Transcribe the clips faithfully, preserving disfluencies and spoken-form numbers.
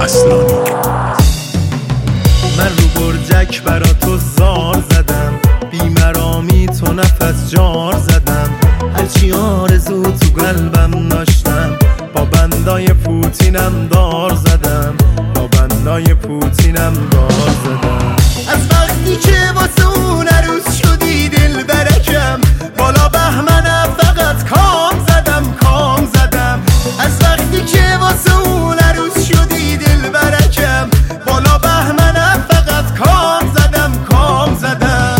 اصلانی. من رو برجک برا تو زار زدم، بیمرامی تو نفس جار زدم، هرچی آرزو تو قلبم داشتم، با بندای پوتینم دار زدم، با بندای پوتینم دار زدم. از وقتی که واسه اون عروس شدی دل برکم، بالا بهمنم فقط کام زدم کام زدم. از وقتی که واسه اون عروس شدی دل برکم، بالا بهمنم فقط کام زدم کام زدم.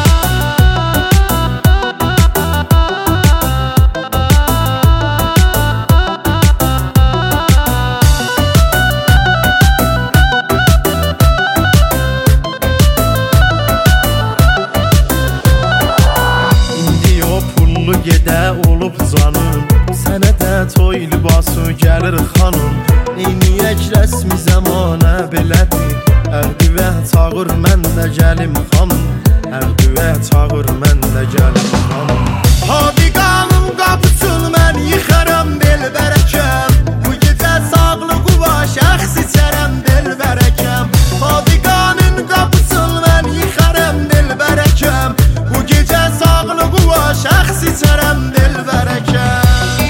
Gedə olub canım, sənə də toy libasu gəlir xanım. Neyniyək rəsmi zamana belədir, ərdüvə çağır mən də gəlim xanım, ərdüvə çağır mən də gəlim xanım. Hadiqanın qapısını mən yıxaram bel bərəkəm, bu gecə sağlığı var şəxs içərəm del bərəkəm. Hadiqanın qapısını mən yıxaram del bərəkəm, bu gecə sağlığı var şəxs içərəm del bərəkəm.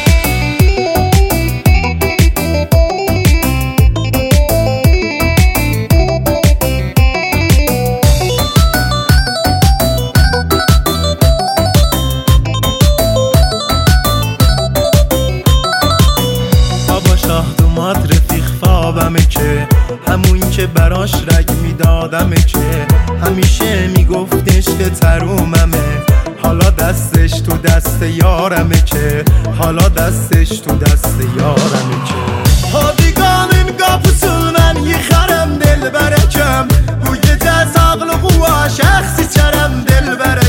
شاهدومات رفیق خوابمه که همون که براش رگ میدادمه که همیشه میگفت عشق تروممه، حالا دستش تو دست یارمه که حالا دستش تو دست یارمه که. Hadiqanın qapısını mən yıxarım del bərəkəm, bu gecə sağlığı var şəxs içərəm del bərəkəm.